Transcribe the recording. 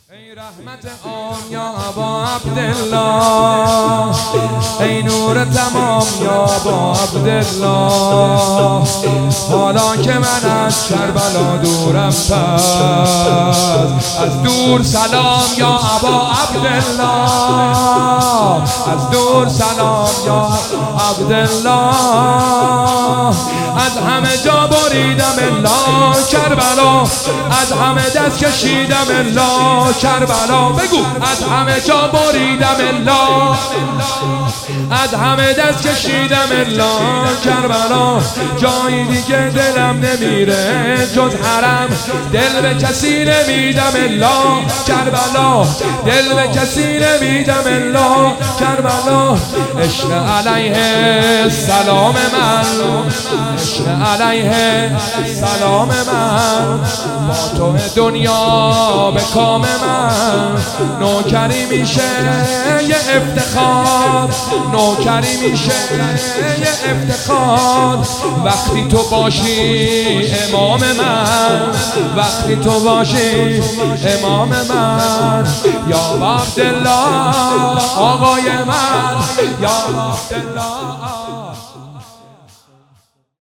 ای رحمت عام یا ابا عبدالله، ای نور تمام یا ابا عبدالله. حالا که من از کربلا دورم پس از دور سلام یا ابا عبدالله، از دور سلام یا عبدالله. از همه جا بریدم الا کربلا، از همه دست کشیدم الا کربلا. بگو از همه جا بریدم الا، از همه دست کشیدم الا کربلا. جایی دیگه دلم نمیره جز حرم، دل به کسی نمیدم الا کربلا، دل به کسی نمیدم الا کربلا. عشق علیه سلام من، عشق علیه سلام من، با تو دنیا به کام من. نوکری میشه یه افتخار، نوکری میشه یه افتخار. وقتی تو باشی امام من، وقتی تو باشی امام من. یا عبدالله آقای من، یا عبدالله.